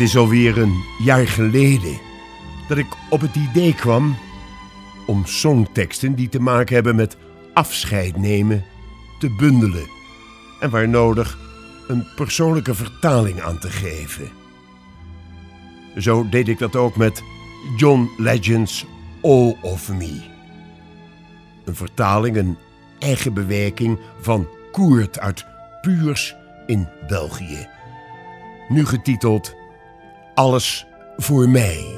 is alweer een jaar geleden dat ik op het idee kwam om songteksten die te maken hebben met afscheid nemen te bundelen en waar nodig een persoonlijke vertaling aan te geven. Zo deed ik dat ook met John Legend's All of Me. Een vertaling, een eigen bewerking van Koert uit Puurs in België. Nu getiteld Alles voor mij.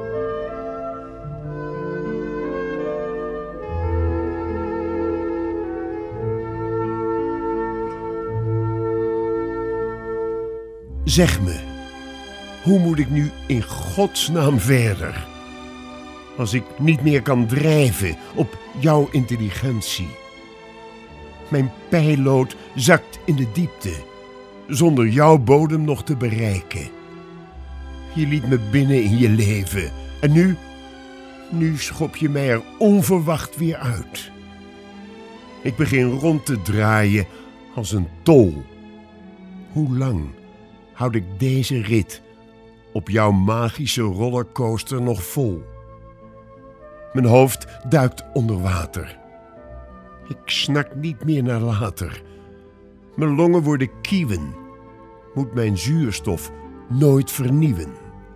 Zeg me, hoe moet ik nu in godsnaam verder? Als ik niet meer kan drijven op jouw intelligentie. Mijn pijlood zakt in de diepte, zonder jouw bodem nog te bereiken. Je liet me binnen in je leven en nu schop je mij er onverwacht weer uit. Ik begin rond te draaien als een tol. Hoe lang houd ik deze rit op jouw magische rollercoaster nog vol? Mijn hoofd duikt onder water. Ik snak niet meer naar later. Mijn longen worden kieuwen. Moet mijn zuurstof nooit vernieuwen.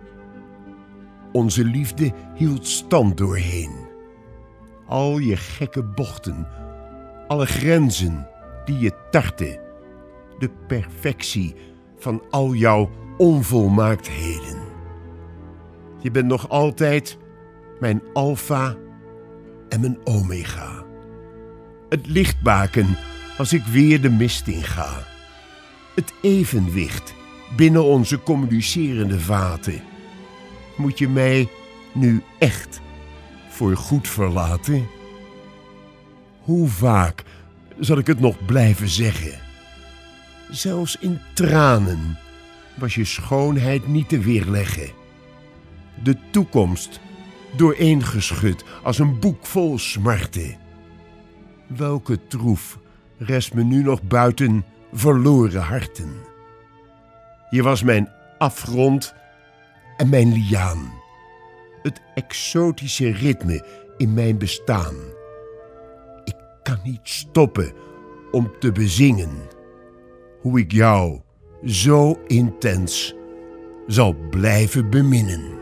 Onze liefde hield stand doorheen. Al je gekke bochten, alle grenzen die je tartte, de perfectie van al jouw onvolmaaktheden. Je bent nog altijd mijn alfa en mijn omega. Het lichtbaken als ik weer de mist inga. Het evenwicht binnen onze communicerende vaten. Moet je mij nu echt voor goed verlaten? Hoe vaak zal ik het nog blijven zeggen? Zelfs in tranen was je schoonheid niet te weerleggen. De toekomst dooreengeschud als een boek vol smarten. Welke troef rest me nu nog buiten verloren harten? Je was mijn afgrond en mijn liaan. Het exotische ritme in mijn bestaan. Ik kan niet stoppen om te bezingen hoe ik jou zo intens zal blijven beminnen.